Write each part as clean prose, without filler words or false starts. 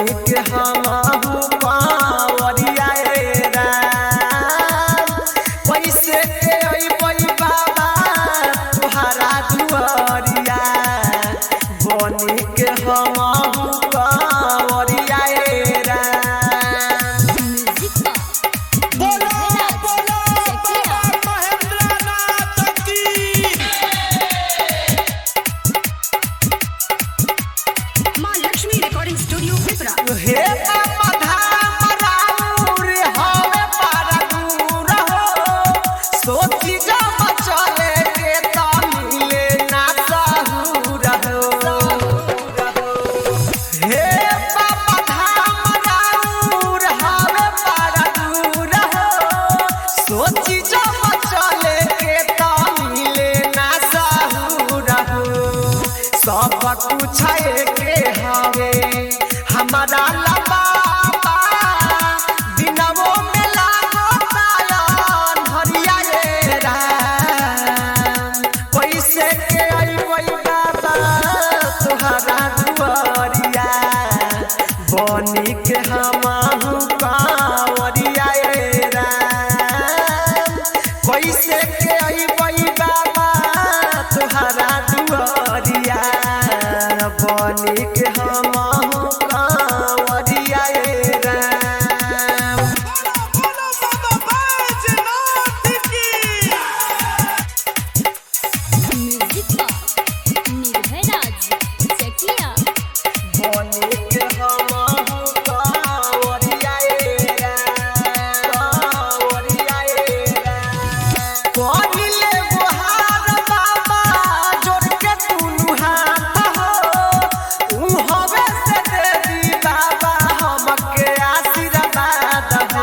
के हमहु कांवरिया राम कैसे के अइबै बाबा तुहरा दुआरिया बनी के हमहु कांवरिया राम। बोलो बोलो बाबा महेंद्रनाथ की। मां लक्ष्मी रिकॉर्डिंग स्टूडियो पिपरा। हे बाबा धाम राउर हवे पारा दूर हो सोची जब चले के त मिले ना सहूर हो। हे बाबा धाम राउर हवे पारा दूर हो सोची जब चले के त मिले ना सहूर हो। सब कुछ के हवे हमारा बाबा दिनवो में लागो तायन हरिया राम कैसे के अइबै बाबा तुहरा दुआरिया बनी के हमहु कांवरिया राम कैसे के अइबै बाबा तुहरा दुआरिया बनी के हमहु कांवरिया राम। बोलो बोलो बाबा बैजनाथ की। निर्भयराज चकिया। बनी के हमहु कांवरिया कांवरिया करिले गोहार बाबा जोड़ के दुनू हाथ हो उ हवे से दे दी बाबा हमके आशीर्वाद हो।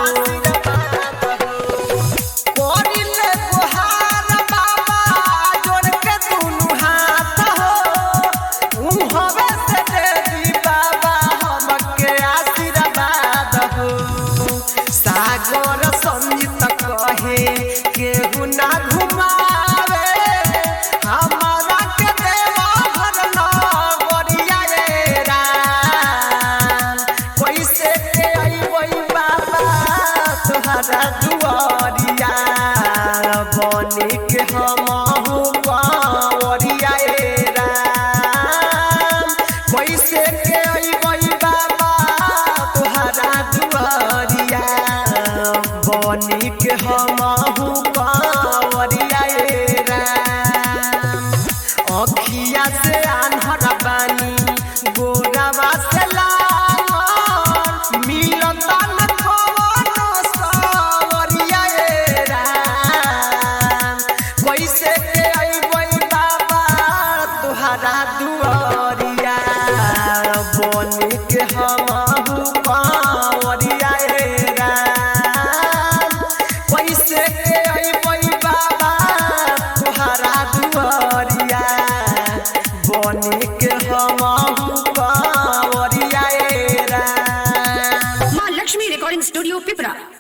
करिले गोहार बाबा जोड़ के दुनू हाथ हो उ हवे से दे दी बाबा हमके आशीर्वाद हो। सागर संगीत कहे केहू ना घुमावे हमारा के देवा घर नगरिया राम कैसे के अइबै बाबा तुहरा दुआरिया बनी के हमहु कांवरिया राम कैसे के अइबै बाबा तुहरा दुआरिया बनी के हमहु कांवरिया राम। अखिया से आन्हर बानी गोरावा से लाल मिलता न कवनो सवरिया राम कैसे के अइबै बाबा तुहरा दुआरिया बनी के हमहु कांवरिया राम कैसे के अइबै बाबा तुहरा दुआरिया बनी के हमहु कांवरिया राम। मां लक्ष्मी रिकॉर्डिंग स्टूडियो पिपरा।